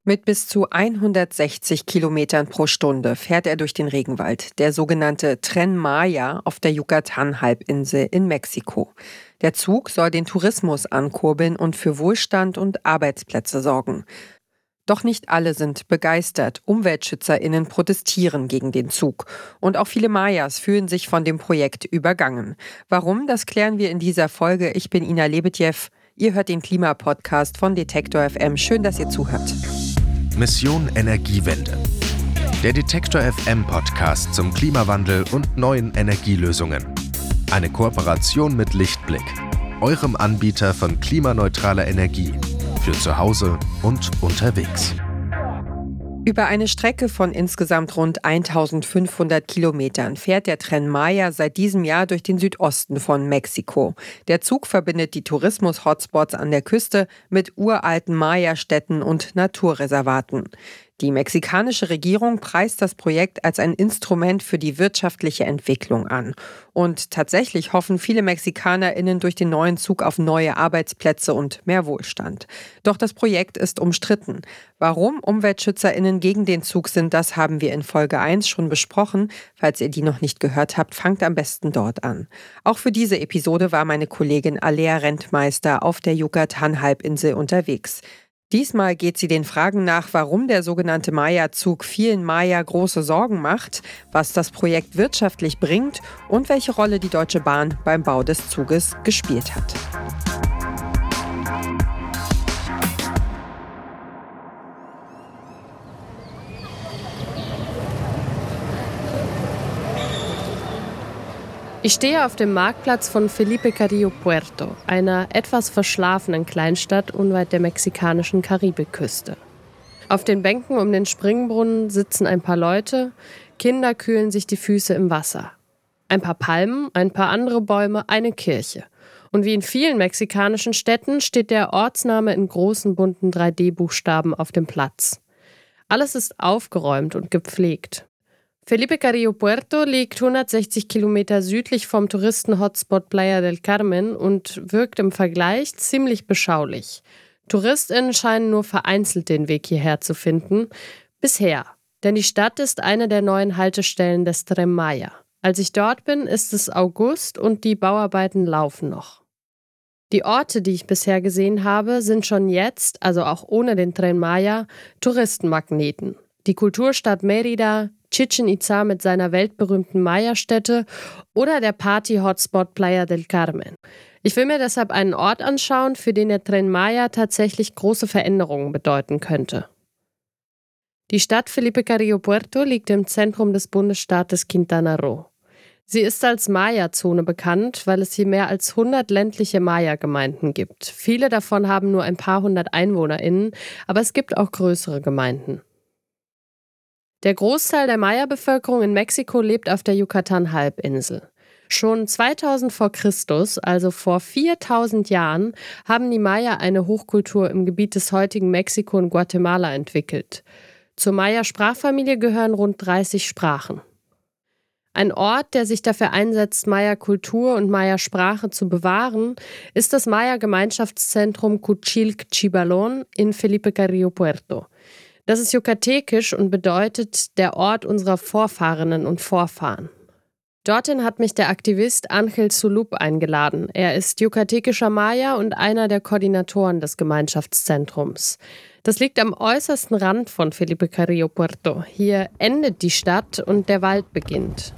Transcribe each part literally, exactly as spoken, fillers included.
Mit bis zu hundertsechzig Kilometern pro Stunde fährt er durch den Regenwald, der sogenannte Tren Maya auf der Yucatan-Halbinsel in Mexiko. Der Zug soll den Tourismus ankurbeln und für Wohlstand und Arbeitsplätze sorgen. Doch nicht alle sind begeistert. UmweltschützerInnen protestieren gegen den Zug. Und auch viele Mayas fühlen sich von dem Projekt übergangen. Warum, das klären wir in dieser Folge. Ich bin Ina Lebedjew. Ihr hört den Klimapodcast von Detektor F M. Schön, dass ihr zuhört. Mission Energiewende. Der Detektor F M Podcast zum Klimawandel und neuen Energielösungen. Eine Kooperation mit Lichtblick, eurem Anbieter von klimaneutraler Energie. Für zu Hause und unterwegs. Über eine Strecke von insgesamt rund eintausendfünfhundert Kilometern fährt der Tren Maya seit diesem Jahr durch den Südosten von Mexiko. Der Zug verbindet die Tourismus-Hotspots an der Küste mit uralten Maya-Städten und Naturreservaten. Die mexikanische Regierung preist das Projekt als ein Instrument für die wirtschaftliche Entwicklung an. Und tatsächlich hoffen viele MexikanerInnen durch den neuen Zug auf neue Arbeitsplätze und mehr Wohlstand. Doch das Projekt ist umstritten. Warum UmweltschützerInnen gegen den Zug sind, das haben wir in Folge eins schon besprochen. Falls ihr die noch nicht gehört habt, fangt am besten dort an. Auch für diese Episode war meine Kollegin Alea Rentmeister auf der Yucatan-Halbinsel unterwegs. Diesmal geht sie den Fragen nach, warum der sogenannte Maya-Zug vielen Maya große Sorgen macht, was das Projekt wirtschaftlich bringt und welche Rolle die Deutsche Bahn beim Bau des Zuges gespielt hat. Ich stehe auf dem Marktplatz von Felipe Carrillo Puerto, einer etwas verschlafenen Kleinstadt unweit der mexikanischen Karibikküste. Auf den Bänken um den Springbrunnen sitzen ein paar Leute, Kinder kühlen sich die Füße im Wasser. Ein paar Palmen, ein paar andere Bäume, eine Kirche. Und wie in vielen mexikanischen Städten steht der Ortsname in großen bunten drei D Buchstaben auf dem Platz. Alles ist aufgeräumt und gepflegt. Felipe Carrillo Puerto liegt hundertsechzig Kilometer südlich vom Touristen-Hotspot Playa del Carmen und wirkt im Vergleich ziemlich beschaulich. TouristInnen scheinen nur vereinzelt den Weg hierher zu finden. Bisher. Denn die Stadt ist eine der neuen Haltestellen des Tren Maya. Als ich dort bin, ist es August und die Bauarbeiten laufen noch. Die Orte, die ich bisher gesehen habe, sind schon jetzt, also auch ohne den Tren Maya, Touristenmagneten. Die Kulturstadt Mérida, Chichén Itzá mit seiner weltberühmten Maya-Stätte oder der Party-Hotspot Playa del Carmen. Ich will mir deshalb einen Ort anschauen, für den der Tren Maya tatsächlich große Veränderungen bedeuten könnte. Die Stadt Felipe Carrillo Puerto liegt im Zentrum des Bundesstaates Quintana Roo. Sie ist als Maya-Zone bekannt, weil es hier mehr als hundert ländliche Maya-Gemeinden gibt. Viele davon haben nur ein paar hundert EinwohnerInnen, aber es gibt auch größere Gemeinden. Der Großteil der Maya-Bevölkerung in Mexiko lebt auf der Yucatan-Halbinsel. Schon zweitausend vor Christus, also vor viertausend Jahren, haben die Maya eine Hochkultur im Gebiet des heutigen Mexiko und Guatemala entwickelt. Zur Maya-Sprachfamilie gehören rund dreißig Sprachen. Ein Ort, der sich dafür einsetzt, Maya-Kultur und Maya-Sprache zu bewahren, ist das Maya-Gemeinschaftszentrum Cuchilc-Chibalón in Felipe Carrillo Puerto. Das ist yukatekisch und bedeutet der Ort unserer Vorfahrinnen und Vorfahren. Dorthin hat mich der Aktivist Ángel Zulup eingeladen. Er ist yukatekischer Maya und einer der Koordinatoren des Gemeinschaftszentrums. Das liegt am äußersten Rand von Felipe Carrillo Puerto. Hier endet die Stadt und der Wald beginnt.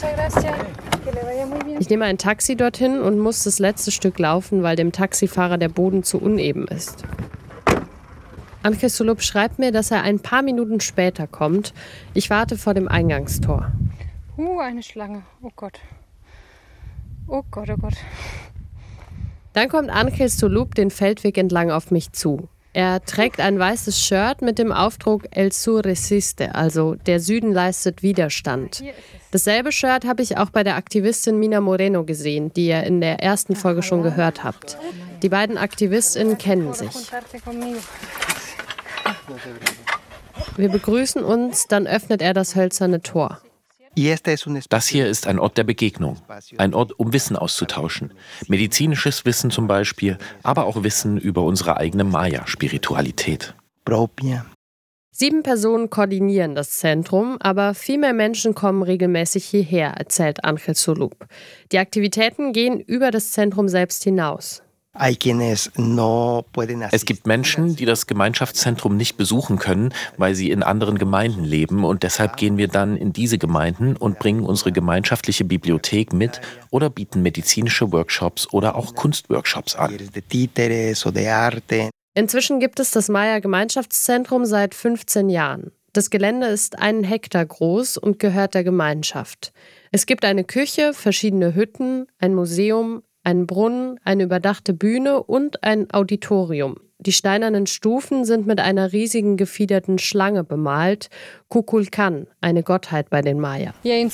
Ich nehme ein Taxi dorthin und muss das letzte Stück laufen, weil dem Taxifahrer der Boden zu uneben ist. Ángel Zulup schreibt mir, dass er ein paar Minuten später kommt. Ich warte vor dem Eingangstor. Uh, eine Schlange. Oh Gott. Oh Gott, oh Gott. Dann kommt Ángel Zulup den Feldweg entlang auf mich zu. Er trägt ein weißes Shirt mit dem Aufdruck El Sur resiste, also der Süden leistet Widerstand. Dasselbe Shirt habe ich auch bei der Aktivistin Mina Moreno gesehen, die ihr in der ersten Folge schon gehört habt. Die beiden AktivistInnen kennen sich. Wir begrüßen uns, dann öffnet er das hölzerne Tor. Das hier ist ein Ort der Begegnung, ein Ort, um Wissen auszutauschen. Medizinisches Wissen zum Beispiel, aber auch Wissen über unsere eigene Maya-Spiritualität. Sieben Personen koordinieren das Zentrum, aber viel mehr Menschen kommen regelmäßig hierher, erzählt Ángel Sulup. Die Aktivitäten gehen über das Zentrum selbst hinaus. Es gibt Menschen, die das Gemeinschaftszentrum nicht besuchen können, weil sie in anderen Gemeinden leben, und deshalb gehen wir dann in diese Gemeinden und bringen unsere gemeinschaftliche Bibliothek mit oder bieten medizinische Workshops oder auch Kunstworkshops an. Inzwischen gibt es das Maya-Gemeinschaftszentrum seit fünfzehn Jahren. Das Gelände ist einen Hektar groß und gehört der Gemeinschaft. Es gibt eine Küche, verschiedene Hütten, ein Museum, einen Brunnen, eine überdachte Bühne und ein Auditorium. Die steinernen Stufen sind mit einer riesigen gefiederten Schlange bemalt, Kukulkan, eine Gottheit bei den Maya. Hier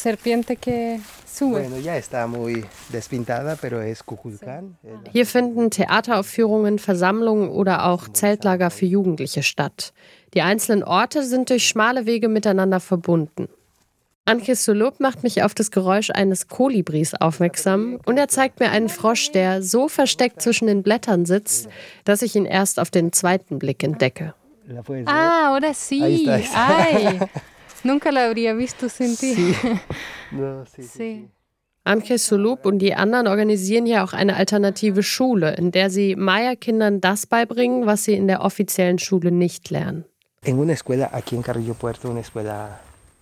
finden Theateraufführungen, Versammlungen oder auch Zeltlager für Jugendliche statt. Die einzelnen Orte sind durch schmale Wege miteinander verbunden. Ángel Sulup macht mich auf das Geräusch eines Kolibris aufmerksam und er zeigt mir einen Frosch, der so versteckt zwischen den Blättern sitzt, dass ich ihn erst auf den zweiten Blick entdecke. Ah, ahora sí. Ay, nunca la habría visto sin ti. Sí. Ángel Sulup und die anderen organisieren hier auch eine alternative Schule, in der sie Maya-Kindern das beibringen, was sie in der offiziellen Schule nicht lernen. En una escuela aquí en Carrillo Puerto, una escuela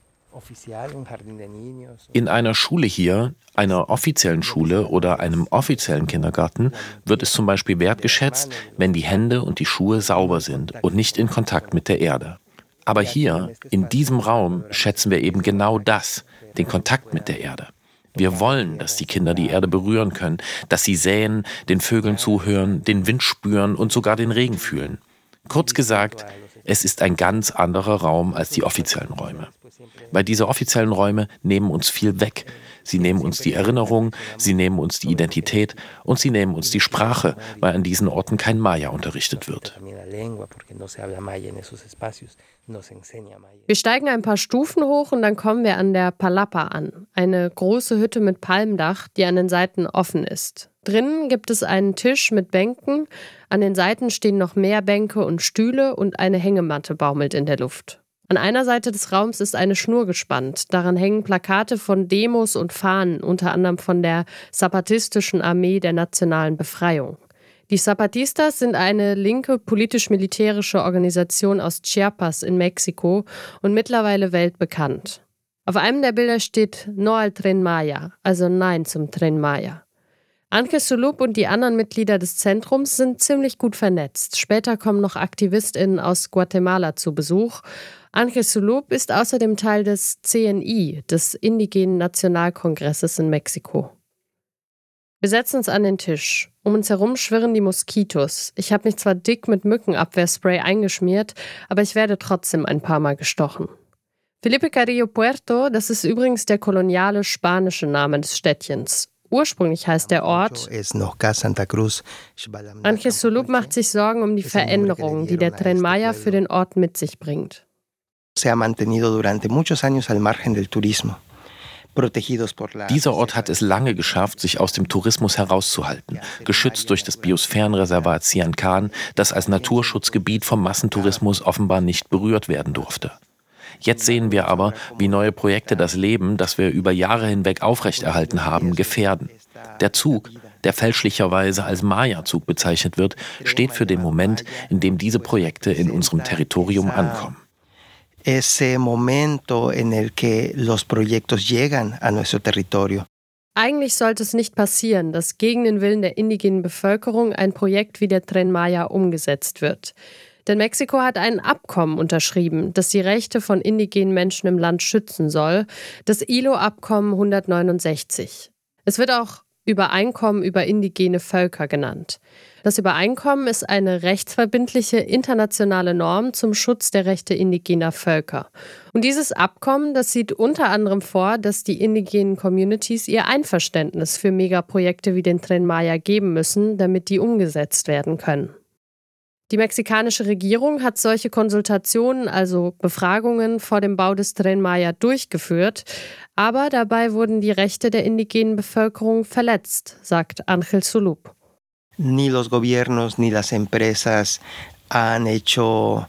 In einer Schule hier, einer offiziellen Schule oder einem offiziellen Kindergarten, wird es zum Beispiel wertgeschätzt, wenn die Hände und die Schuhe sauber sind und nicht in Kontakt mit der Erde. Aber hier, in diesem Raum, schätzen wir eben genau das, den Kontakt mit der Erde. Wir wollen, dass die Kinder die Erde berühren können, dass sie säen, den Vögeln zuhören, den Wind spüren und sogar den Regen fühlen. Kurz gesagt, es ist ein ganz anderer Raum als die offiziellen Räume. Weil diese offiziellen Räume nehmen uns viel weg. Sie nehmen uns die Erinnerung, sie nehmen uns die Identität und sie nehmen uns die Sprache, weil an diesen Orten kein Maya unterrichtet wird. Wir steigen ein paar Stufen hoch und dann kommen wir an der Palapa an, eine große Hütte mit Palmdach, die an den Seiten offen ist. Drinnen gibt es einen Tisch mit Bänken, an den Seiten stehen noch mehr Bänke und Stühle und eine Hängematte baumelt in der Luft. An einer Seite des Raums ist eine Schnur gespannt. Daran hängen Plakate von Demos und Fahnen, unter anderem von der Zapatistischen Armee der Nationalen Befreiung. Die Zapatistas sind eine linke politisch-militärische Organisation aus Chiapas in Mexiko und mittlerweile weltbekannt. Auf einem der Bilder steht No al Tren Maya, also Nein zum Tren Maya. Ángel Sulup und die anderen Mitglieder des Zentrums sind ziemlich gut vernetzt. Später kommen noch AktivistInnen aus Guatemala zu Besuch. Ángel Sulup ist außerdem Teil des C N I, des Indigenen Nationalkongresses in Mexiko. Wir setzen uns an den Tisch. Um uns herum schwirren die Moskitos. Ich habe mich zwar dick mit Mückenabwehrspray eingeschmiert, aber ich werde trotzdem ein paar Mal gestochen. Felipe Carrillo Puerto, das ist übrigens der koloniale spanische Name des Städtchens. Ursprünglich heißt der Ort. Ángel Sulup macht sich Sorgen um die Veränderungen, die der Tren Maya für den Ort mit sich bringt. Dieser Ort hat es lange geschafft, sich aus dem Tourismus herauszuhalten, geschützt durch das Biosphärenreservat Siancán, das als Naturschutzgebiet vom Massentourismus offenbar nicht berührt werden durfte. Jetzt sehen wir aber, wie neue Projekte das Leben, das wir über Jahre hinweg aufrechterhalten haben, gefährden. Der Zug, der fälschlicherweise als Maya-Zug bezeichnet wird, steht für den Moment, in dem diese Projekte in unserem Territorium ankommen. Ese momento en el que los proyectos llegan a nuestro territorio. Eigentlich sollte es nicht passieren, dass gegen den Willen der indigenen Bevölkerung ein Projekt wie der Tren Maya umgesetzt wird. Denn Mexiko hat ein Abkommen unterschrieben, das die Rechte von indigenen Menschen im Land schützen soll, das I L O-Abkommen hundertneunundsechzig. Es wird auch Übereinkommen über indigene Völker genannt. Das Übereinkommen ist eine rechtsverbindliche internationale Norm zum Schutz der Rechte indigener Völker. Und dieses Abkommen, das sieht unter anderem vor, dass die indigenen Communities ihr Einverständnis für Megaprojekte wie den Tren Maya geben müssen, damit die umgesetzt werden können. Die mexikanische Regierung hat solche Konsultationen, also Befragungen vor dem Bau des Tren Maya durchgeführt, aber dabei wurden die Rechte der indigenen Bevölkerung verletzt, sagt Ángel Sulup. Ni los gobiernos ni las empresas han hecho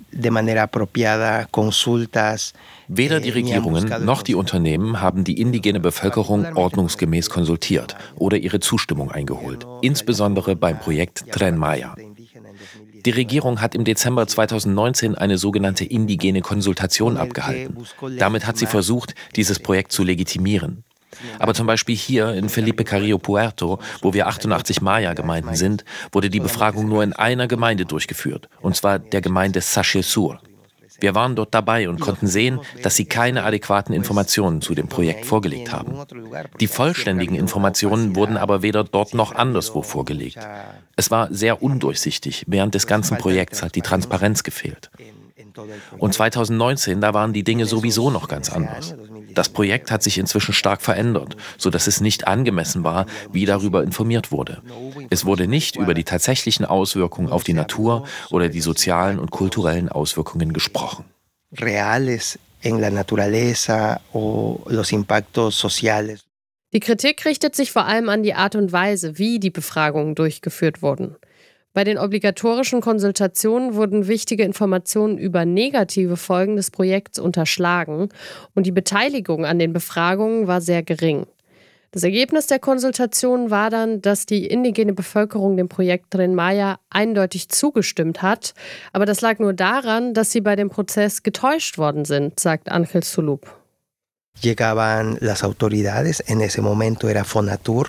de manera apropiada consultas. Weder die Regierungen noch die Unternehmen haben die indigene Bevölkerung ordnungsgemäß konsultiert oder ihre Zustimmung eingeholt, insbesondere beim Projekt Tren Maya. Die Regierung hat im Dezember zweitausendneunzehn eine sogenannte indigene Konsultation abgehalten. Damit hat sie versucht, dieses Projekt zu legitimieren. Aber zum Beispiel hier in Felipe Carrillo Puerto, wo wir achtundachtzig Maya-Gemeinden sind, wurde die Befragung nur in einer Gemeinde durchgeführt, und zwar der Gemeinde Sache Sur. Wir waren dort dabei und konnten sehen, dass sie keine adäquaten Informationen zu dem Projekt vorgelegt haben. Die vollständigen Informationen wurden aber weder dort noch anderswo vorgelegt. Es war sehr undurchsichtig. Während des ganzen Projekts hat die Transparenz gefehlt. Und zweitausendneunzehn, da waren die Dinge sowieso noch ganz anders. Das Projekt hat sich inzwischen stark verändert, sodass es nicht angemessen war, wie darüber informiert wurde. Es wurde nicht über die tatsächlichen Auswirkungen auf die Natur oder die sozialen und kulturellen Auswirkungen gesprochen. Reales en la naturaleza o los impactos sociales. Die Kritik richtet sich vor allem an die Art und Weise, wie die Befragungen durchgeführt wurden. Bei den obligatorischen Konsultationen wurden wichtige Informationen über negative Folgen des Projekts unterschlagen und die Beteiligung an den Befragungen war sehr gering. Das Ergebnis der Konsultation war dann, dass die indigene Bevölkerung dem Projekt Tren Maya eindeutig zugestimmt hat, aber das lag nur daran, dass sie bei dem Prozess getäuscht worden sind, sagt Ángel Zulub. Llegaban las autoridades, en ese momento era Fonatur.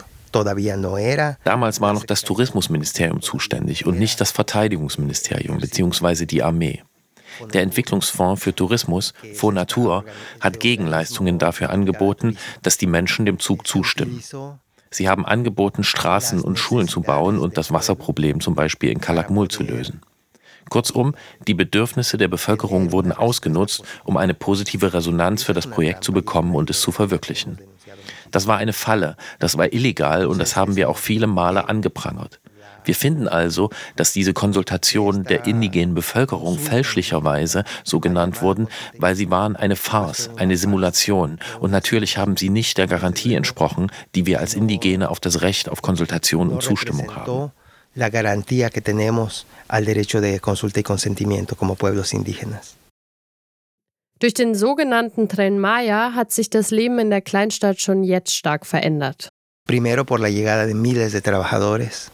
Damals war noch das Tourismusministerium zuständig und nicht das Verteidigungsministerium bzw. die Armee. Der Entwicklungsfonds für Tourismus, Fonatur, hat Gegenleistungen dafür angeboten, dass die Menschen dem Zug zustimmen. Sie haben angeboten, Straßen und Schulen zu bauen und das Wasserproblem zum Beispiel in Calakmul zu lösen. Kurzum, die Bedürfnisse der Bevölkerung wurden ausgenutzt, um eine positive Resonanz für das Projekt zu bekommen und es zu verwirklichen. Das war eine Falle, das war illegal und das haben wir auch viele Male angeprangert. Wir finden also, dass diese Konsultationen der indigenen Bevölkerung fälschlicherweise so genannt wurden, weil sie waren eine Farce, eine Simulation und natürlich haben sie nicht der Garantie entsprochen, die wir als Indigene auf das Recht auf Konsultation und Zustimmung haben. La garantía que tenemos al derecho de consulta y consentimiento como pueblos indígenas. Durch den sogenannten Tren Maya hat sich das Leben in der Kleinstadt schon jetzt stark verändert. Primero por la llegada de miles de trabajadores.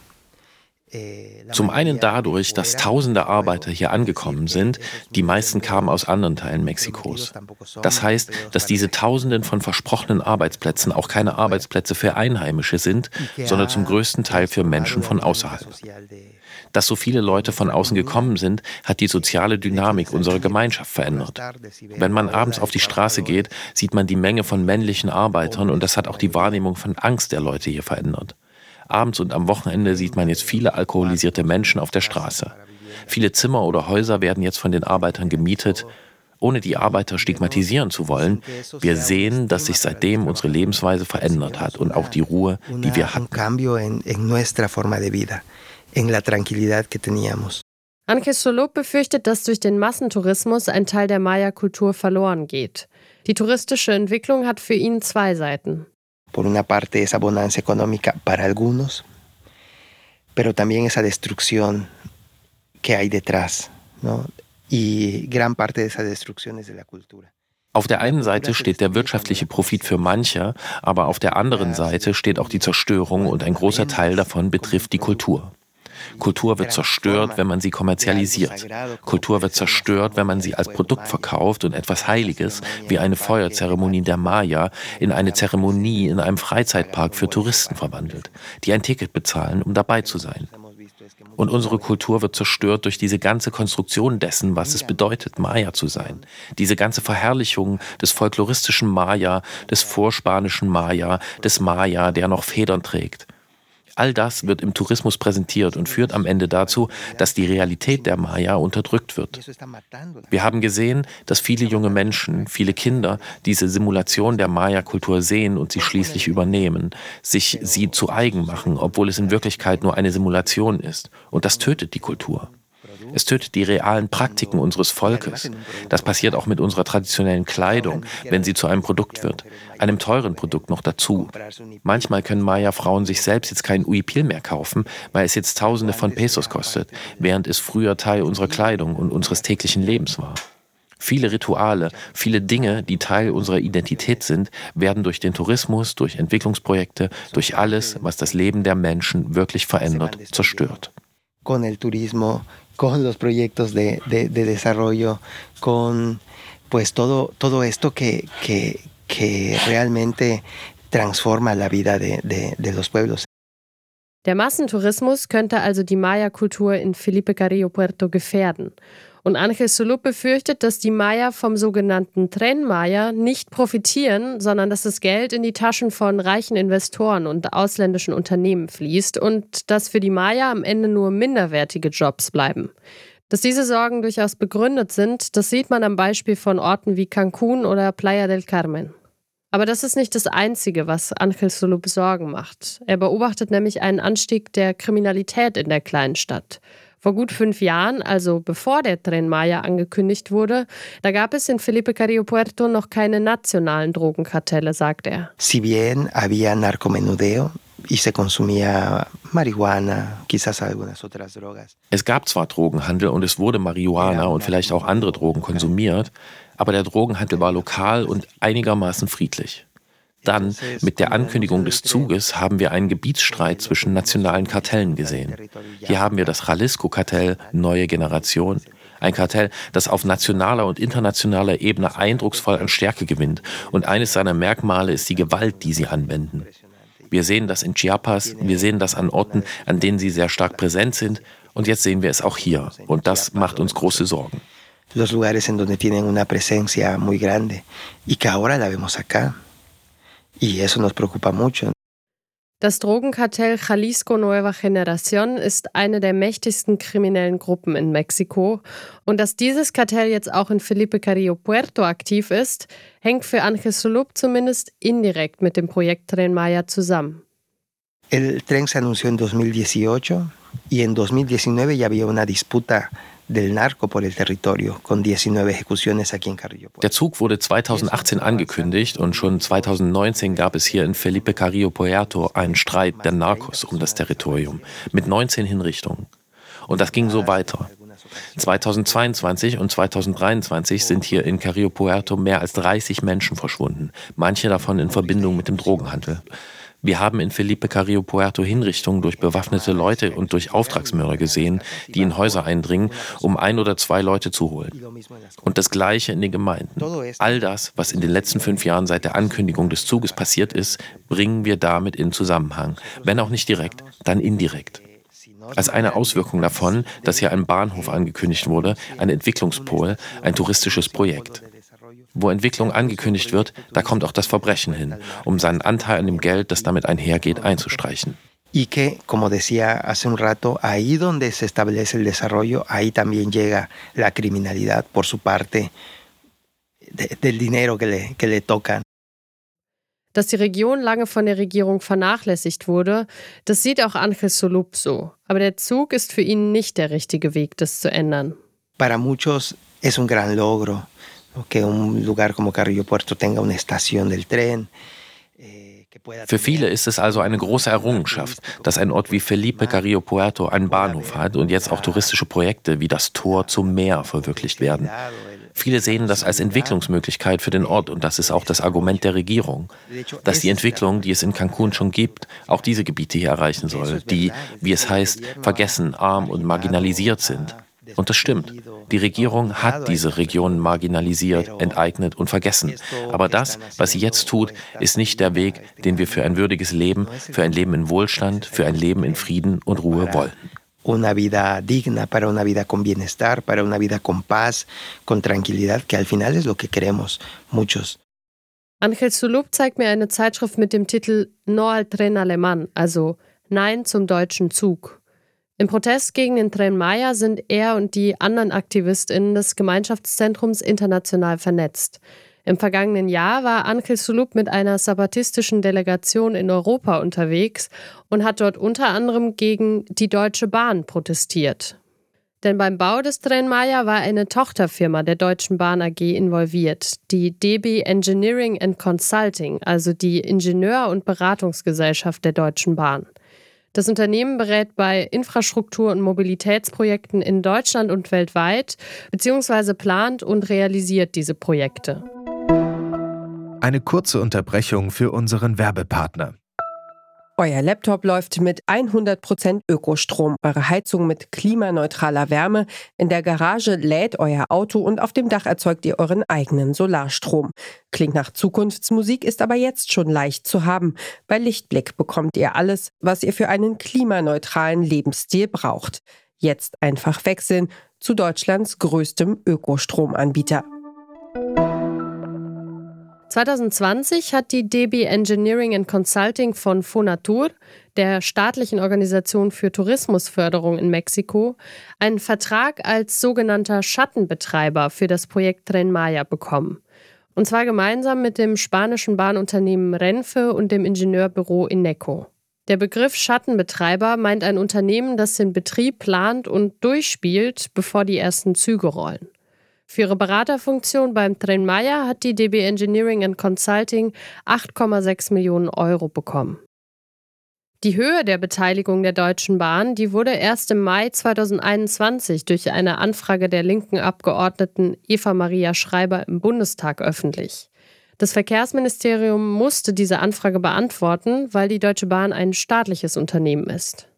Zum einen dadurch, dass tausende Arbeiter hier angekommen sind, die meisten kamen aus anderen Teilen Mexikos. Das heißt, dass diese Tausenden von versprochenen Arbeitsplätzen auch keine Arbeitsplätze für Einheimische sind, sondern zum größten Teil für Menschen von außerhalb. Dass so viele Leute von außen gekommen sind, hat die soziale Dynamik unserer Gemeinschaft verändert. Wenn man abends auf die Straße geht, sieht man die Menge von männlichen Arbeitern und das hat auch die Wahrnehmung von Angst der Leute hier verändert. Abends und am Wochenende sieht man jetzt viele alkoholisierte Menschen auf der Straße. Viele Zimmer oder Häuser werden jetzt von den Arbeitern gemietet. Ohne die Arbeiter stigmatisieren zu wollen, wir sehen, dass sich seitdem unsere Lebensweise verändert hat und auch die Ruhe, die wir hatten. Ángel Zulub befürchtet, dass durch den Massentourismus ein Teil der Maya-Kultur verloren geht. Die touristische Entwicklung hat für ihn zwei Seiten. Por una parte esa bonanza económica para algunos, pero también esa destrucción que hay detrás, ¿no? Y gran parte de esa destrucción es de la cultura. Auf der einen Seite steht der wirtschaftliche Profit für manche, aber auf der anderen Seite steht auch die Zerstörung und ein großer Teil davon betrifft die Kultur. Kultur wird zerstört, wenn man sie kommerzialisiert. Kultur wird zerstört, wenn man sie als Produkt verkauft und etwas Heiliges, wie eine Feuerzeremonie der Maya, in eine Zeremonie in einem Freizeitpark für Touristen verwandelt, die ein Ticket bezahlen, um dabei zu sein. Und unsere Kultur wird zerstört durch diese ganze Konstruktion dessen, was es bedeutet, Maya zu sein. Diese ganze Verherrlichung des folkloristischen Maya, des vorspanischen Maya, des Maya, der noch Federn trägt. All das wird im Tourismus präsentiert und führt am Ende dazu, dass die Realität der Maya unterdrückt wird. Wir haben gesehen, dass viele junge Menschen, viele Kinder diese Simulation der Maya-Kultur sehen und sie schließlich übernehmen, sich sie zu eigen machen, obwohl es in Wirklichkeit nur eine Simulation ist. Und das tötet die Kultur. Es tötet die realen Praktiken unseres Volkes. Das passiert auch mit unserer traditionellen Kleidung, wenn sie zu einem Produkt wird, einem teuren Produkt noch dazu. Manchmal können Maya-Frauen sich selbst jetzt kein Huipil mehr kaufen, weil es jetzt Tausende von Pesos kostet, während es früher Teil unserer Kleidung und unseres täglichen Lebens war. Viele Rituale, viele Dinge, die Teil unserer Identität sind, werden durch den Tourismus, durch Entwicklungsprojekte, durch alles, was das Leben der Menschen wirklich verändert, zerstört. Con el turismo, con los proyectos de, de, de desarrollo, con pues todo, todo esto que, que, que realmente transforma la vida de, de, de los pueblos. Der Massentourismus könnte also die Maya-Kultur in Felipe Carrillo Puerto gefährden. Und Ángel Solub befürchtet, dass die Maya vom sogenannten Tren Maya nicht profitieren, sondern dass das Geld in die Taschen von reichen Investoren und ausländischen Unternehmen fließt und dass für die Maya am Ende nur minderwertige Jobs bleiben. Dass diese Sorgen durchaus begründet sind, das sieht man am Beispiel von Orten wie Cancún oder Playa del Carmen. Aber das ist nicht das Einzige, was Ángel Solub Sorgen macht. Er beobachtet nämlich einen Anstieg der Kriminalität in der kleinen Stadt. Vor gut fünf Jahren, also bevor der Tren Maya angekündigt wurde, da gab es in Felipe Carrillo Puerto noch keine nationalen Drogenkartelle, sagt er. Si bien había narcomenudeo y se consumía marihuana, quizás algunas otras drogas. Es gab zwar Drogenhandel und es wurde Marihuana und vielleicht auch andere Drogen konsumiert, aber der Drogenhandel war lokal und einigermaßen friedlich. Dann, mit der Ankündigung des Zuges, haben wir einen Gebietsstreit zwischen nationalen Kartellen gesehen. Hier haben wir das Jalisco-Kartell Neue Generation, ein Kartell, das auf nationaler und internationaler Ebene eindrucksvoll an Stärke gewinnt. Und eines seiner Merkmale ist die Gewalt, die sie anwenden. Wir sehen das in Chiapas, wir sehen das an Orten, an denen sie sehr stark präsent sind. Und jetzt sehen wir es auch hier. Und das macht uns große Sorgen. Los lugares en donde tienen una presencia muy grande y que ahora la vemos acá. Y eso nos preocupa mucho. Das Drogenkartell Jalisco Nueva Generación ist eine der mächtigsten kriminellen Gruppen in Mexiko. Und dass dieses Kartell jetzt auch in Felipe Carrillo Puerto aktiv ist, hängt für Ángel Solub zumindest indirekt mit dem Projekt Tren Maya zusammen. El tren se anunció en dos mil dieciocho y en dos mil diecinueve ya había una disputa del narco por el territorio, con diecinueve ejecuciones aquí en Carrillo Puerto. Der Zug wurde zweitausendachtzehn angekündigt und schon zweitausendneunzehn gab es hier in Felipe Carrillo Puerto einen Streit der Narcos um das Territorium mit neunzehn Hinrichtungen. Und das ging so weiter. zweitausendzweiundzwanzig und zweitausenddreiundzwanzig sind hier in Carrillo Puerto mehr als dreißig Menschen verschwunden, manche davon in Verbindung mit dem Drogenhandel. Wir haben in Felipe Carrillo Puerto Hinrichtungen durch bewaffnete Leute und durch Auftragsmörder gesehen, die in Häuser eindringen, um ein oder zwei Leute zu holen. Und das Gleiche in den Gemeinden. All das, was in den letzten fünf Jahren seit der Ankündigung des Zuges passiert ist, bringen wir damit in Zusammenhang. Wenn auch nicht direkt, dann indirekt. Als eine Auswirkung davon, dass hier ein Bahnhof angekündigt wurde, ein Entwicklungspol, ein touristisches Projekt. Wo Entwicklung angekündigt wird, da kommt auch das Verbrechen hin, um seinen Anteil an dem Geld, das damit einhergeht, einzustreichen. Y que, como decía hace un rato, ahí donde se establece el desarrollo, ahí también llega la criminalidad por su parte de, del dinero que le, que le tocan. Dass die Region lange von der Regierung vernachlässigt wurde, das sieht auch Ángel Solub so. Aber der Zug ist für ihn nicht der richtige Weg, das zu ändern. Para muchos es un gran logro que un lugar como Carrillo Puerto tenga una estación del tren. Für viele ist es also eine große Errungenschaft, dass ein Ort wie Felipe Carrillo Puerto einen Bahnhof hat und jetzt auch touristische Projekte wie das Tor zum Meer verwirklicht werden. Viele sehen das als Entwicklungsmöglichkeit für den Ort und das ist auch das Argument der Regierung, dass die Entwicklung, die es in Cancún schon gibt, auch diese Gebiete hier erreichen soll, die, wie es heißt, vergessen, arm und marginalisiert sind. Und das stimmt. Die Regierung hat diese Regionen marginalisiert, enteignet und vergessen. Aber das, was sie jetzt tut, ist nicht der Weg, den wir für ein würdiges Leben, für ein Leben in Wohlstand, für ein Leben in Frieden und Ruhe wollen. Una vida digna, para una vida con bienestar, para una vida con paz, con tranquilidad, que al final es lo que queremos muchos. Ángel Solub zeigt mir eine Zeitschrift mit dem Titel No al Tren Alemán, also Nein zum deutschen Zug. Im Protest gegen den Tren Maya sind er und die anderen AktivistInnen des Gemeinschaftszentrums international vernetzt. Im vergangenen Jahr war Ángel Solub mit einer zapatistischen Delegation in Europa unterwegs und hat dort unter anderem gegen die Deutsche Bahn protestiert. Denn beim Bau des Tren Maya war eine Tochterfirma der Deutschen Bahn A G involviert, die D B Engineering and Consulting, also die Ingenieur- und Beratungsgesellschaft der Deutschen Bahn. Das Unternehmen berät bei Infrastruktur- und Mobilitätsprojekten in Deutschland und weltweit, beziehungsweise plant und realisiert diese Projekte. Eine kurze Unterbrechung für unseren Werbepartner. Euer Laptop läuft mit hundert Prozent Ökostrom, eure Heizung mit klimaneutraler Wärme, in der Garage lädt euer Auto und auf dem Dach erzeugt ihr euren eigenen Solarstrom. Klingt nach Zukunftsmusik, ist aber jetzt schon leicht zu haben. Bei Lichtblick bekommt ihr alles, was ihr für einen klimaneutralen Lebensstil braucht. Jetzt einfach wechseln zu Deutschlands größtem Ökostromanbieter. zwanzig zwanzig hat die D B Engineering and Consulting von Fonatur, der staatlichen Organisation für Tourismusförderung in Mexiko, einen Vertrag als sogenannter Schattenbetreiber für das Projekt Tren Maya bekommen. Und zwar gemeinsam mit dem spanischen Bahnunternehmen Renfe und dem Ingenieurbüro Ineco. Der Begriff Schattenbetreiber meint ein Unternehmen, das den Betrieb plant und durchspielt, bevor die ersten Züge rollen. Für ihre Beraterfunktion beim Tren Maya hat die D B Engineering and Consulting acht Komma sechs Millionen Euro bekommen. Die Höhe der Beteiligung der Deutschen Bahn, die wurde erst im Mai zweitausendeinundzwanzig durch eine Anfrage der linken Abgeordneten Eva Maria Schreiber im Bundestag öffentlich. Das Verkehrsministerium musste diese Anfrage beantworten, weil die Deutsche Bahn ein staatliches Unternehmen ist.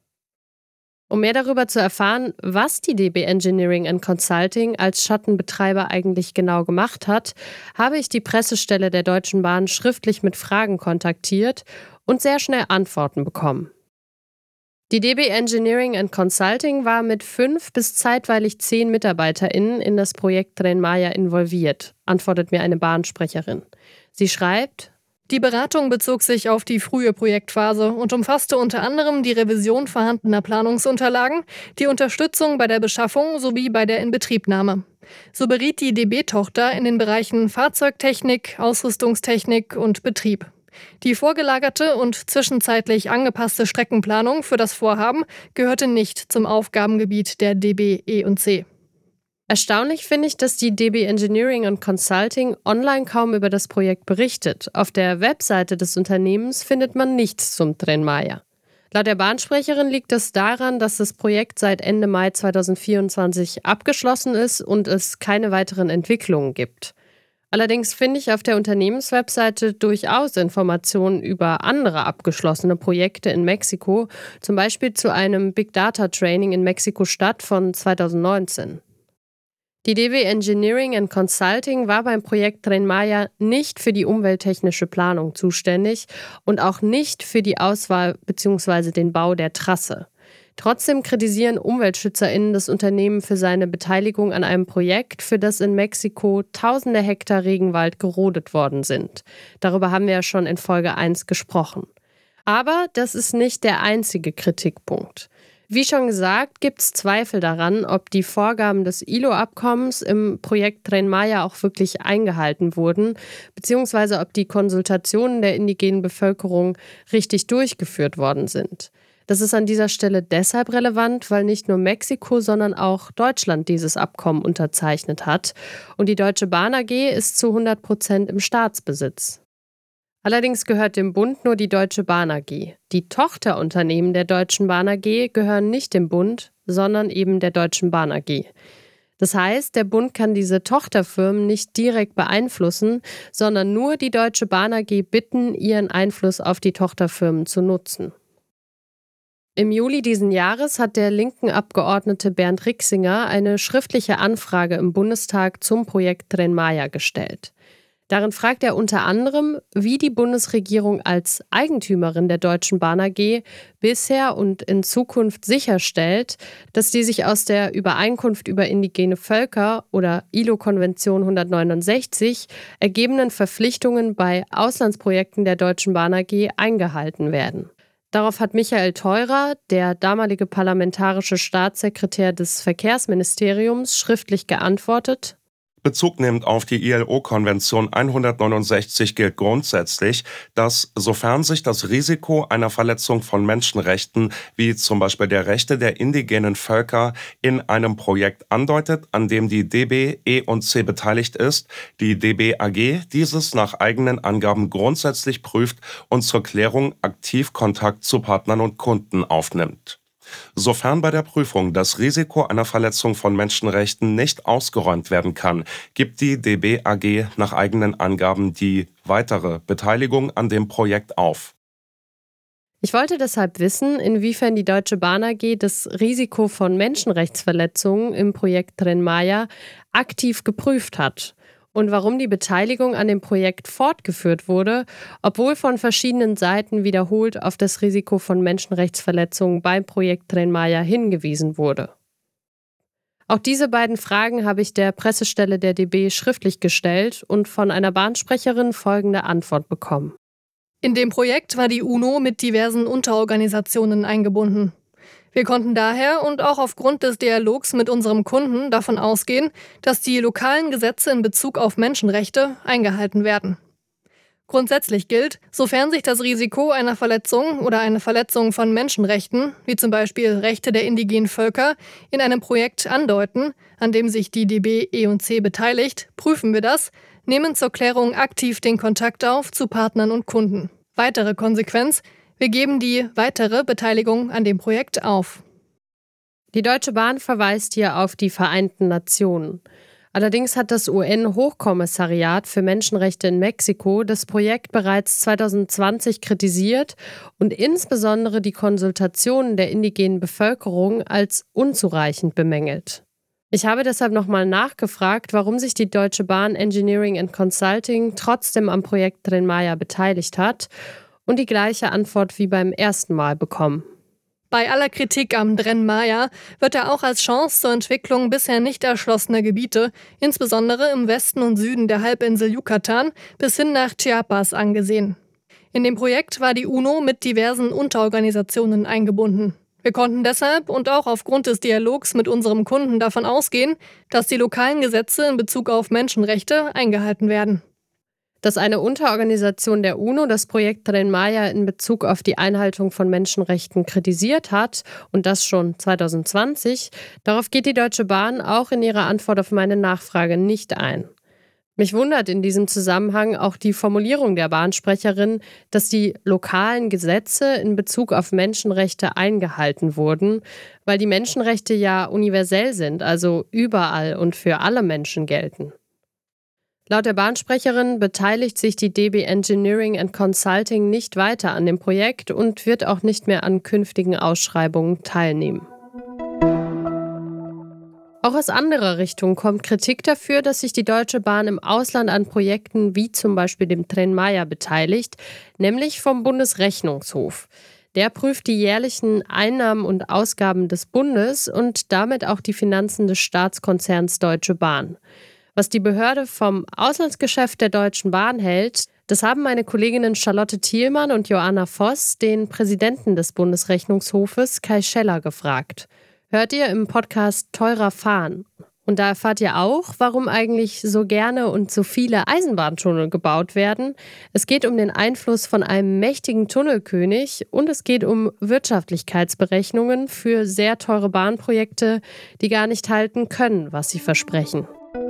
Um mehr darüber zu erfahren, was die D B Engineering and Consulting als Schattenbetreiber eigentlich genau gemacht hat, habe ich die Pressestelle der Deutschen Bahn schriftlich mit Fragen kontaktiert und sehr schnell Antworten bekommen. Die D B Engineering and Consulting war mit fünf bis zeitweilig zehn MitarbeiterInnen in das Projekt Tren Maya involviert, antwortet mir eine Bahnsprecherin. Sie schreibt: Die Beratung bezog sich auf die frühe Projektphase und umfasste unter anderem die Revision vorhandener Planungsunterlagen, die Unterstützung bei der Beschaffung sowie bei der Inbetriebnahme. So beriet die D B-Tochter in den Bereichen Fahrzeugtechnik, Ausrüstungstechnik und Betrieb. Die vorgelagerte und zwischenzeitlich angepasste Streckenplanung für das Vorhaben gehörte nicht zum Aufgabengebiet der D B E und C. Erstaunlich finde ich, dass die D B Engineering and Consulting online kaum über das Projekt berichtet. Auf der Webseite des Unternehmens findet man nichts zum Tren Maya. Laut der Bahnsprecherin liegt es daran, dass das Projekt seit Ende Mai zweitausendvierundzwanzig abgeschlossen ist und es keine weiteren Entwicklungen gibt. Allerdings finde ich auf der Unternehmenswebseite durchaus Informationen über andere abgeschlossene Projekte in Mexiko, zum Beispiel zu einem Big Data Training in Mexiko-Stadt von zweitausendneunzehn. Die D B Engineering and Consulting war beim Projekt Tren Maya nicht für die umwelttechnische Planung zuständig und auch nicht für die Auswahl bzw. den Bau der Trasse. Trotzdem kritisieren UmweltschützerInnen das Unternehmen für seine Beteiligung an einem Projekt, für das in Mexiko tausende Hektar Regenwald gerodet worden sind. Darüber haben wir ja schon in Folge eins gesprochen. Aber das ist nicht der einzige Kritikpunkt. Wie schon gesagt, gibt es Zweifel daran, ob die Vorgaben des I L O-Abkommens im Projekt Tren Maya auch wirklich eingehalten wurden, beziehungsweise ob die Konsultationen der indigenen Bevölkerung richtig durchgeführt worden sind. Das ist an dieser Stelle deshalb relevant, weil nicht nur Mexiko, sondern auch Deutschland dieses Abkommen unterzeichnet hat. Und die Deutsche Bahn A G ist zu hundert Prozent im Staatsbesitz. Allerdings gehört dem Bund nur die Deutsche Bahn A G. Die Tochterunternehmen der Deutschen Bahn A G gehören nicht dem Bund, sondern eben der Deutschen Bahn A G. Das heißt, der Bund kann diese Tochterfirmen nicht direkt beeinflussen, sondern nur die Deutsche Bahn A G bitten, ihren Einfluss auf die Tochterfirmen zu nutzen. Im Juli diesen Jahres hat der linken Abgeordnete Bernd Rixinger eine schriftliche Anfrage im Bundestag zum Projekt Tren Maya gestellt. Darin fragt er unter anderem, wie die Bundesregierung als Eigentümerin der Deutschen Bahn A G bisher und in Zukunft sicherstellt, dass die sich aus der Übereinkunft über indigene Völker oder I L O-Konvention hundertneunundsechzig ergebenen Verpflichtungen bei Auslandsprojekten der Deutschen Bahn A G eingehalten werden. Darauf hat Michael Theurer, der damalige parlamentarische Staatssekretär des Verkehrsministeriums, schriftlich geantwortet: Bezug nehmend auf die I L O-Konvention hundertneunundsechzig gilt grundsätzlich, dass, sofern sich das Risiko einer Verletzung von Menschenrechten, wie zum Beispiel der Rechte der indigenen Völker, in einem Projekt andeutet, an dem die D B, E und C beteiligt ist, die D B A G dieses nach eigenen Angaben grundsätzlich prüft und zur Klärung aktiv Kontakt zu Partnern und Kunden aufnimmt. Sofern bei der Prüfung das Risiko einer Verletzung von Menschenrechten nicht ausgeräumt werden kann, gibt die D B A G nach eigenen Angaben die weitere Beteiligung an dem Projekt auf. Ich wollte deshalb wissen, inwiefern die Deutsche Bahn A G das Risiko von Menschenrechtsverletzungen im Projekt Tren Maya aktiv geprüft hat und warum die Beteiligung an dem Projekt fortgeführt wurde, obwohl von verschiedenen Seiten wiederholt auf das Risiko von Menschenrechtsverletzungen beim Projekt Tren Maya hingewiesen wurde. Auch diese beiden Fragen habe ich der Pressestelle der D B schriftlich gestellt und von einer Bahnsprecherin folgende Antwort bekommen. In dem Projekt war die UNO mit diversen Unterorganisationen eingebunden. Wir konnten daher und auch aufgrund des Dialogs mit unserem Kunden davon ausgehen, dass die lokalen Gesetze in Bezug auf Menschenrechte eingehalten werden. Grundsätzlich gilt, sofern sich das Risiko einer Verletzung oder eine Verletzung von Menschenrechten, wie zum Beispiel Rechte der indigenen Völker, in einem Projekt andeuten, an dem sich die D B, E und C beteiligt, prüfen wir das, nehmen zur Klärung aktiv den Kontakt auf zu Partnern und Kunden. Weitere Konsequenz: Wir geben die weitere Beteiligung an dem Projekt auf. Die Deutsche Bahn verweist hier auf die Vereinten Nationen. Allerdings hat das U N-Hochkommissariat für Menschenrechte in Mexiko das Projekt bereits zwanzig zwanzig kritisiert und insbesondere die Konsultationen der indigenen Bevölkerung als unzureichend bemängelt. Ich habe deshalb nochmal nachgefragt, warum sich die Deutsche Bahn Engineering and Consulting trotzdem am Projekt Tren Maya beteiligt hat und die gleiche Antwort wie beim ersten Mal bekommen. Bei aller Kritik am Tren Maya wird er auch als Chance zur Entwicklung bisher nicht erschlossener Gebiete, insbesondere im Westen und Süden der Halbinsel Yucatan, bis hin nach Chiapas angesehen. In dem Projekt war die UNO mit diversen Unterorganisationen eingebunden. Wir konnten deshalb und auch aufgrund des Dialogs mit unserem Kunden davon ausgehen, dass die lokalen Gesetze in Bezug auf Menschenrechte eingehalten werden. Dass eine Unterorganisation der UNO das Projekt Tren Maya in Bezug auf die Einhaltung von Menschenrechten kritisiert hat, und das schon zwanzig zwanzig, darauf geht die Deutsche Bahn auch in ihrer Antwort auf meine Nachfrage nicht ein. Mich wundert in diesem Zusammenhang auch die Formulierung der Bahnsprecherin, dass die lokalen Gesetze in Bezug auf Menschenrechte eingehalten wurden, weil die Menschenrechte ja universell sind, also überall und für alle Menschen gelten. Laut der Bahnsprecherin beteiligt sich die D B Engineering and Consulting nicht weiter an dem Projekt und wird auch nicht mehr an künftigen Ausschreibungen teilnehmen. Auch aus anderer Richtung kommt Kritik dafür, dass sich die Deutsche Bahn im Ausland an Projekten wie zum Beispiel dem Tren Maya beteiligt, nämlich vom Bundesrechnungshof. Der prüft die jährlichen Einnahmen und Ausgaben des Bundes und damit auch die Finanzen des Staatskonzerns Deutsche Bahn. Was die Behörde vom Auslandsgeschäft der Deutschen Bahn hält, das haben meine Kolleginnen Charlotte Thielmann und Joanna Voss den Präsidenten des Bundesrechnungshofes Kai Scheller gefragt. Hört ihr im Podcast Teurer Fahren. Und da erfahrt ihr auch, warum eigentlich so gerne und so viele Eisenbahntunnel gebaut werden. Es geht um den Einfluss von einem mächtigen Tunnelkönig und es geht um Wirtschaftlichkeitsberechnungen für sehr teure Bahnprojekte, die gar nicht halten können, was sie versprechen.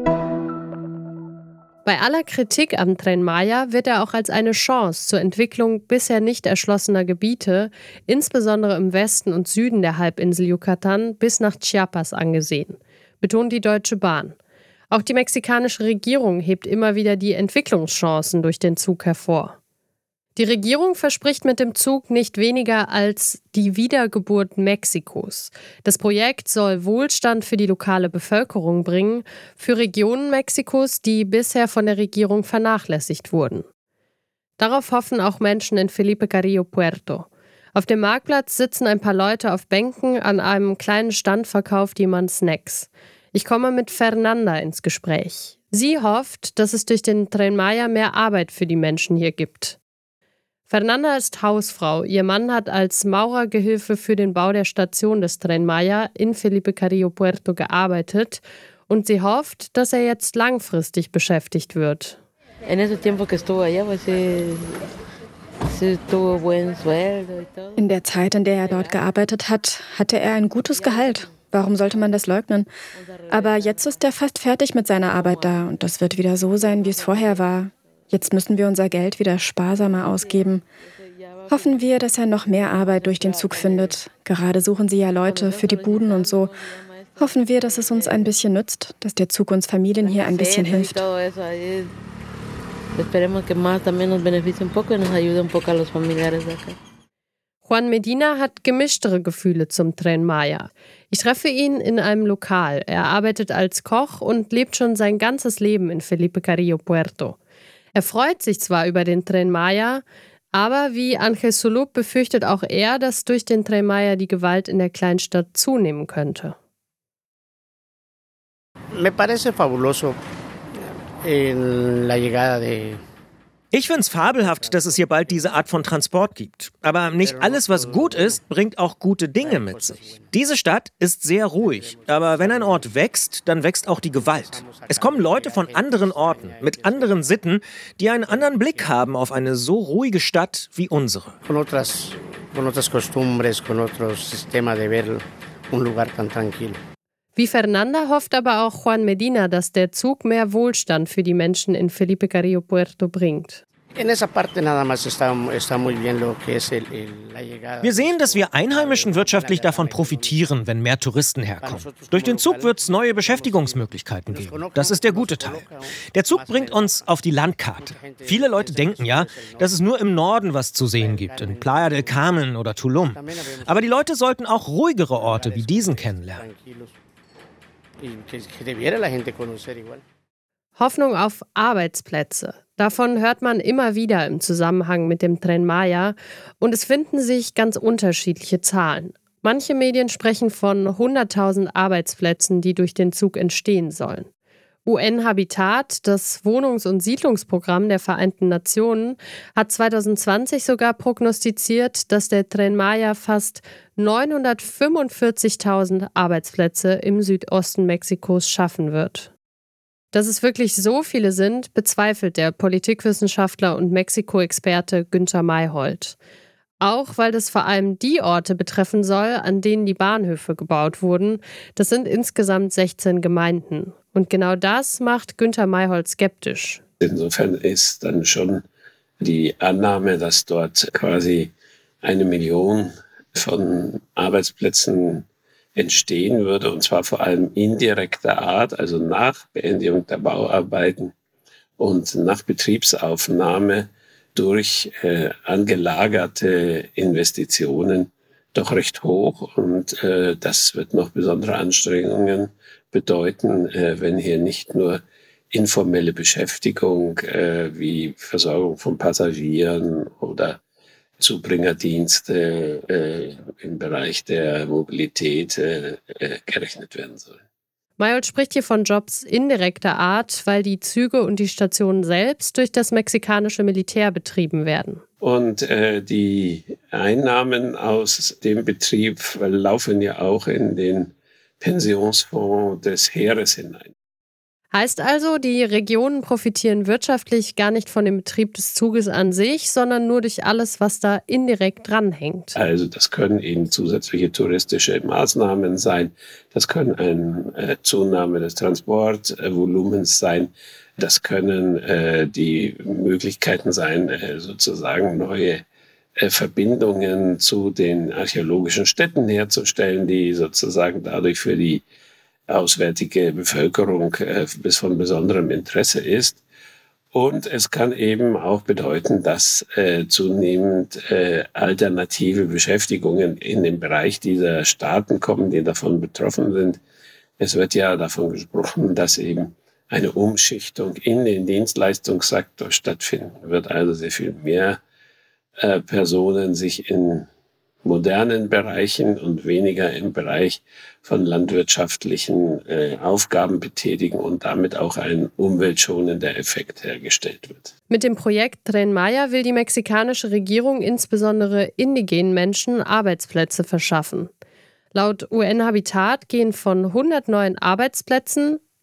Bei aller Kritik am Tren Maya wird er auch als eine Chance zur Entwicklung bisher nicht erschlossener Gebiete, insbesondere im Westen und Süden der Halbinsel Yucatan, bis nach Chiapas angesehen, betont die Deutsche Bahn. Auch die mexikanische Regierung hebt immer wieder die Entwicklungschancen durch den Zug hervor. Die Regierung verspricht mit dem Zug nicht weniger als die Wiedergeburt Mexikos. Das Projekt soll Wohlstand für die lokale Bevölkerung bringen, für Regionen Mexikos, die bisher von der Regierung vernachlässigt wurden. Darauf hoffen auch Menschen in Felipe Carrillo Puerto. Auf dem Marktplatz sitzen ein paar Leute auf Bänken, an einem kleinen Stand verkauft jemand Snacks. Ich komme mit Fernanda ins Gespräch. Sie hofft, dass es durch den Tren Maya mehr Arbeit für die Menschen hier gibt. Fernanda ist Hausfrau. Ihr Mann hat als Maurergehilfe für den Bau der Station des Tren Maya in Felipe Carrillo Puerto gearbeitet Und sie hofft, dass er jetzt langfristig beschäftigt wird. In der Zeit, in der er dort gearbeitet hat, hatte er ein gutes Gehalt. Warum sollte man das leugnen? Aber jetzt ist er fast fertig mit seiner Arbeit da und das wird wieder so sein, wie es vorher war. Jetzt müssen wir unser Geld wieder sparsamer ausgeben. Hoffen wir, dass er noch mehr Arbeit durch den Zug findet. Gerade suchen sie ja Leute für die Buden und so. Hoffen wir, dass es uns ein bisschen nützt, dass der Zug uns Familien hier ein bisschen hilft. Juan Medina hat gemischtere Gefühle zum Tren Maya. Ich treffe ihn in einem Lokal. Er arbeitet als Koch und lebt schon sein ganzes Leben in Felipe Carrillo Puerto. Er freut sich zwar über den Tren Maya, aber wie Ángel Sulub befürchtet auch er, dass durch den Tren Maya die Gewalt in der Kleinstadt zunehmen könnte. Me parece fabuloso la llegada de Ich finde es fabelhaft, dass es hier bald diese Art von Transport gibt. Aber nicht alles, was gut ist, bringt auch gute Dinge mit sich. Diese Stadt ist sehr ruhig. Aber wenn ein Ort wächst, dann wächst auch die Gewalt. Es kommen Leute von anderen Orten, mit anderen Sitten, die einen anderen Blick haben auf eine so ruhige Stadt wie unsere. Con otras, con otras costumbres, con otro sistema de ver un lugar tan tranquilo. Wie Fernanda hofft aber auch Juan Medina, dass der Zug mehr Wohlstand für die Menschen in Felipe Carrillo Puerto bringt. Wir sehen, dass wir Einheimischen wirtschaftlich davon profitieren, wenn mehr Touristen herkommen. Durch den Zug wird es neue Beschäftigungsmöglichkeiten geben. Das ist der gute Teil. Der Zug bringt uns auf die Landkarte. Viele Leute denken ja, dass es nur im Norden was zu sehen gibt, in Playa del Carmen oder Tulum. Aber die Leute sollten auch ruhigere Orte wie diesen kennenlernen. Hoffnung auf Arbeitsplätze. Davon hört man immer wieder im Zusammenhang mit dem Tren Maya und es finden sich ganz unterschiedliche Zahlen. Manche Medien sprechen von hunderttausend Arbeitsplätzen, die durch den Zug entstehen sollen. U N-Habitat, das Wohnungs- und Siedlungsprogramm der Vereinten Nationen, hat zwanzig zwanzig sogar prognostiziert, dass der Tren Maya fast neunhundertfünfundvierzigtausend Arbeitsplätze im Südosten Mexikos schaffen wird. Dass es wirklich so viele sind, bezweifelt der Politikwissenschaftler und Mexiko-Experte Günther Mayholt. Auch weil das vor allem die Orte betreffen soll, an denen die Bahnhöfe gebaut wurden. Das sind insgesamt sechzehn Gemeinden. Und genau das macht Günther Mayholt skeptisch. Insofern ist dann schon die Annahme, dass dort quasi eine Million von Arbeitsplätzen entstehen würde, und zwar vor allem indirekter Art, also nach Beendigung der Bauarbeiten und nach Betriebsaufnahme durch äh, angelagerte Investitionen, doch recht hoch. Und äh, das wird noch besondere Anstrengungen bedeuten, äh, wenn hier nicht nur informelle Beschäftigung äh, wie Versorgung von Passagieren oder Zubringerdienste äh, im Bereich der Mobilität äh, äh, gerechnet werden sollen. Mayholt spricht hier von Jobs indirekter Art, weil die Züge und die Stationen selbst durch das mexikanische Militär betrieben werden. Und äh, die Einnahmen aus dem Betrieb laufen ja auch in den Pensionsfonds des Heeres hinein. Heißt also, die Regionen profitieren wirtschaftlich gar nicht von dem Betrieb des Zuges an sich, sondern nur durch alles, was da indirekt dranhängt. Also das können eben zusätzliche touristische Maßnahmen sein, das können eine äh, Zunahme des Transportvolumens sein, das können äh, die Möglichkeiten sein, äh, sozusagen neue äh, Verbindungen zu den archäologischen Städten herzustellen, die sozusagen dadurch für die auswärtige Bevölkerung äh, bis von besonderem Interesse ist. Und es kann eben auch bedeuten, dass äh, zunehmend äh, alternative Beschäftigungen in den Bereich dieser Staaten kommen, die davon betroffen sind. Es wird ja davon gesprochen, dass eben eine Umschichtung in den Dienstleistungssektor stattfinden wird, also sehr viel mehr äh, Personen sich in modernen Bereichen und weniger im Bereich von landwirtschaftlichen äh, Aufgaben betätigen und damit auch ein umweltschonender Effekt hergestellt wird. Mit dem Projekt Tren Maya will die mexikanische Regierung insbesondere indigenen Menschen Arbeitsplätze verschaffen. Laut U N-Habitat gehen von hundert neuen Arbeitsplätzen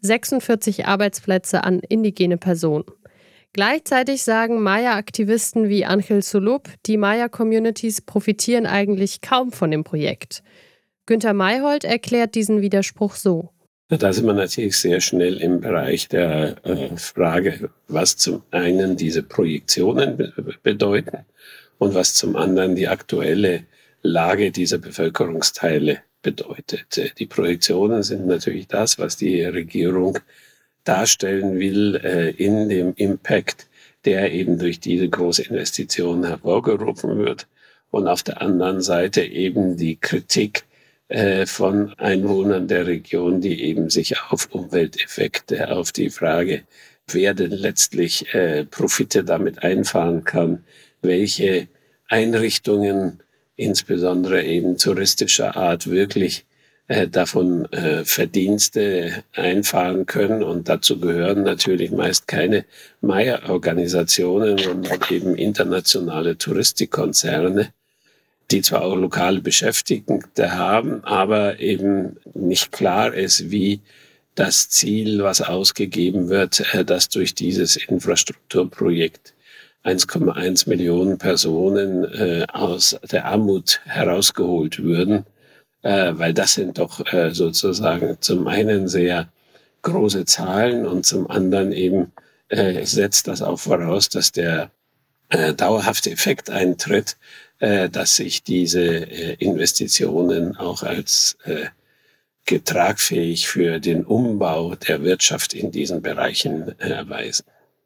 sechsundvierzig Arbeitsplätze an indigene Personen. Gleichzeitig sagen Maya-Aktivisten wie Angel Sulup, die Maya-Communities profitieren eigentlich kaum von dem Projekt. Günther Mayhold erklärt diesen Widerspruch so. Da sind wir natürlich sehr schnell im Bereich der äh, Frage, was zum einen diese Projektionen be- bedeuten und was zum anderen die aktuelle Lage dieser Bevölkerungsteile bedeutet. Die Projektionen sind natürlich das, was die Regierung darstellen will äh, in dem Impact, der eben durch diese große Investition hervorgerufen wird. Und auf der anderen Seite eben die Kritik äh, von Einwohnern der Region, die eben sich auf Umwelteffekte, auf die Frage, wer denn letztlich äh, Profite damit einfahren kann, welche Einrichtungen, insbesondere eben touristischer Art, wirklich äh, davon äh, Verdienste einfahren können. Und dazu gehören natürlich meist keine Maya-Organisationen, sondern eben internationale Touristikkonzerne, die zwar auch lokale Beschäftigte haben, aber eben nicht klar ist, wie das Ziel, was ausgegeben wird, äh, das durch dieses Infrastrukturprojekt eins Komma eins Millionen Personen äh, aus der Armut herausgeholt würden, äh, weil das sind doch äh, sozusagen zum einen sehr große Zahlen und zum anderen eben äh, setzt das auch voraus, dass der äh, dauerhafte Effekt eintritt, äh, dass sich diese äh, Investitionen auch als äh, getragfähig für den Umbau der Wirtschaft in diesen Bereichen äh, erweisen.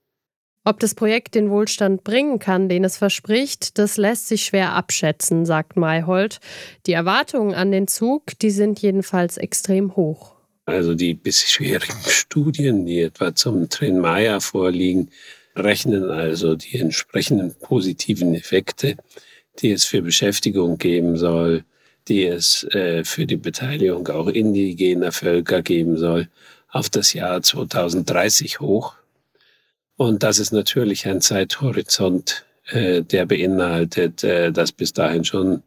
Ob das Projekt den Wohlstand bringen kann, den es verspricht, das lässt sich schwer abschätzen, sagt Mayhold. Die Erwartungen an den Zug, die sind jedenfalls extrem hoch. Also die bisherigen Studien, die etwa zum Tren Maya vorliegen, rechnen also die entsprechenden positiven Effekte, die es für Beschäftigung geben soll, die es äh, für die Beteiligung auch indigener Völker geben soll, auf das Jahr zweitausenddreißig hoch. Und das ist natürlich ein Zeithorizont, äh, der beinhaltet, äh, dass bis dahin schon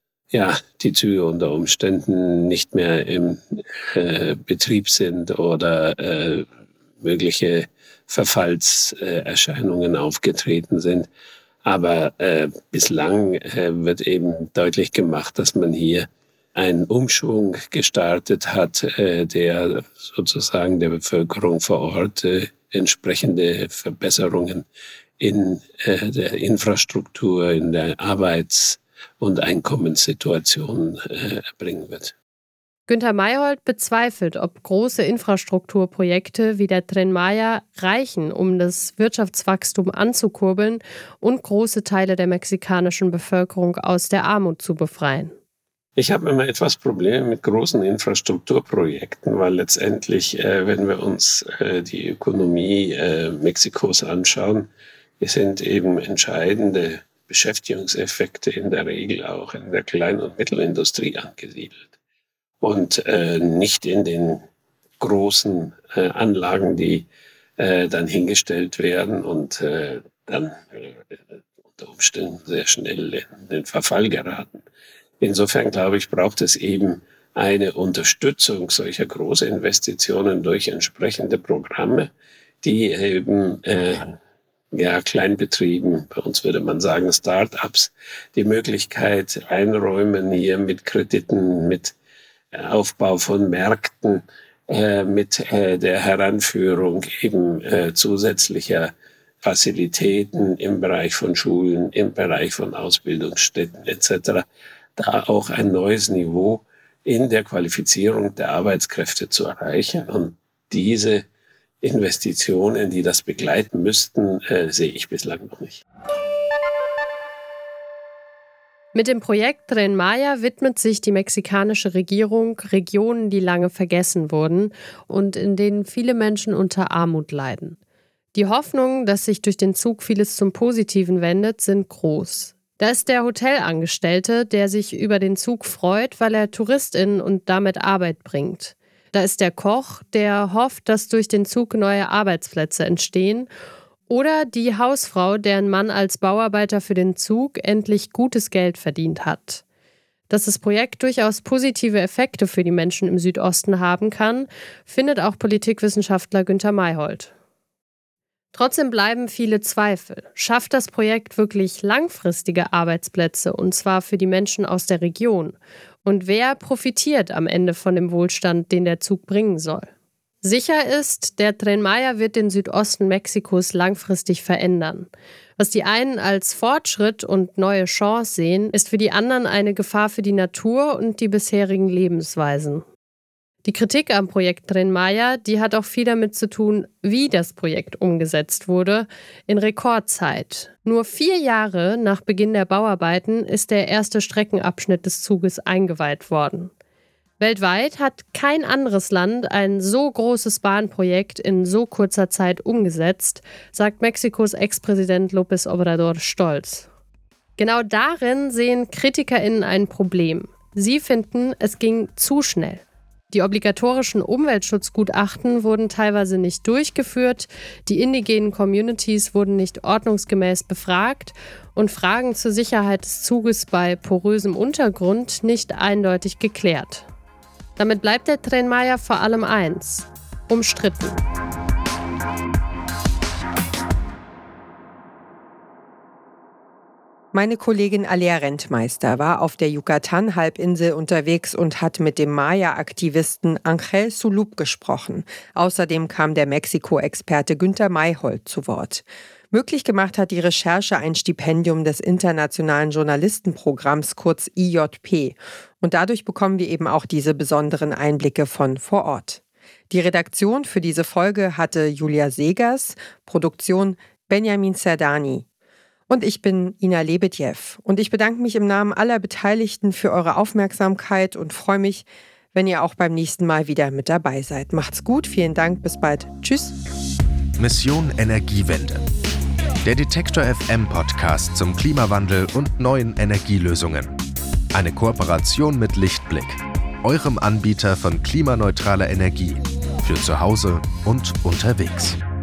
ja die Züge unter Umständen nicht mehr im äh, Betrieb sind oder äh, mögliche Verfallserscheinungen äh, aufgetreten sind. Aber äh, bislang äh, wird eben deutlich gemacht, dass man hier einen Umschwung gestartet hat, äh, der sozusagen der Bevölkerung vor Ort äh, entsprechende Verbesserungen in äh, der Infrastruktur, in der Arbeits- und Einkommenssituation äh, erbringen wird. Günther Mayhold bezweifelt, ob große Infrastrukturprojekte wie der Tren Maya reichen, um das Wirtschaftswachstum anzukurbeln und große Teile der mexikanischen Bevölkerung aus der Armut zu befreien. Ich habe immer etwas Probleme mit großen Infrastrukturprojekten, weil letztendlich, äh, wenn wir uns äh, die Ökonomie äh, Mexikos anschauen, sind eben entscheidende Beschäftigungseffekte in der Regel auch in der Klein- und Mittelindustrie angesiedelt und äh, nicht in den großen äh, Anlagen, die äh, dann hingestellt werden und äh, dann äh, unter Umständen sehr schnell in den Verfall geraten. Insofern, glaube ich, braucht es eben eine Unterstützung solcher Großinvestitionen durch entsprechende Programme, die eben äh, ja, Kleinbetrieben, bei uns würde man sagen Start-ups, die Möglichkeit einräumen, hier mit Krediten, mit Aufbau von Märkten, äh, mit äh, der Heranführung eben äh, zusätzlicher Facilitäten im Bereich von Schulen, im Bereich von Ausbildungsstätten et cetera, da auch ein neues Niveau in der Qualifizierung der Arbeitskräfte zu erreichen. Und diese Investitionen, die das begleiten müssten, äh, sehe ich bislang noch nicht. Mit dem Projekt Tren Maya widmet sich die mexikanische Regierung Regionen, die lange vergessen wurden und in denen viele Menschen unter Armut leiden. Die Hoffnungen, dass sich durch den Zug vieles zum Positiven wendet, sind groß. Da ist der Hotelangestellte, der sich über den Zug freut, weil er TouristInnen und damit Arbeit bringt. Da ist der Koch, der hofft, dass durch den Zug neue Arbeitsplätze entstehen. Oder die Hausfrau, deren Mann als Bauarbeiter für den Zug endlich gutes Geld verdient hat. Dass das Projekt durchaus positive Effekte für die Menschen im Südosten haben kann, findet auch Politikwissenschaftler Günther Mayhold. Trotzdem bleiben viele Zweifel. Schafft das Projekt wirklich langfristige Arbeitsplätze, und zwar für die Menschen aus der Region? Und wer profitiert am Ende von dem Wohlstand, den der Zug bringen soll? Sicher ist, der Tren Maya wird den Südosten Mexikos langfristig verändern. Was die einen als Fortschritt und neue Chance sehen, ist für die anderen eine Gefahr für die Natur und die bisherigen Lebensweisen. Die Kritik am Projekt Tren Maya, die hat auch viel damit zu tun, wie das Projekt umgesetzt wurde, in Rekordzeit. Nur vier Jahre nach Beginn der Bauarbeiten ist der erste Streckenabschnitt des Zuges eingeweiht worden. Weltweit hat kein anderes Land ein so großes Bahnprojekt in so kurzer Zeit umgesetzt, sagt Mexikos Ex-Präsident López Obrador stolz. Genau darin sehen KritikerInnen ein Problem. Sie finden, es ging zu schnell. Die obligatorischen Umweltschutzgutachten wurden teilweise nicht durchgeführt, die indigenen Communities wurden nicht ordnungsgemäß befragt und Fragen zur Sicherheit des Zuges bei porösem Untergrund nicht eindeutig geklärt. Damit bleibt der Tren Maya vor allem eins: umstritten. Meine Kollegin Alea Rentmeister war auf der Yucatan-Halbinsel unterwegs und hat mit dem Maya-Aktivisten Ángel Sulub gesprochen. Außerdem kam der Mexiko-Experte Günther Mayhold zu Wort. Möglich gemacht hat die Recherche ein Stipendium des Internationalen Journalistenprogramms, kurz I J P. Und dadurch bekommen wir eben auch diese besonderen Einblicke von vor Ort. Die Redaktion für diese Folge hatte Julia Segers, Produktion Benjamin Zerdani. Und ich bin Ina Lebedjew. Und ich bedanke mich im Namen aller Beteiligten für eure Aufmerksamkeit und freue mich, wenn ihr auch beim nächsten Mal wieder mit dabei seid. Macht's gut, vielen Dank, bis bald. Tschüss. Mission Energiewende. Der Detektor F M Podcast zum Klimawandel und neuen Energielösungen. Eine Kooperation mit Lichtblick, eurem Anbieter von klimaneutraler Energie für zu Hause und unterwegs.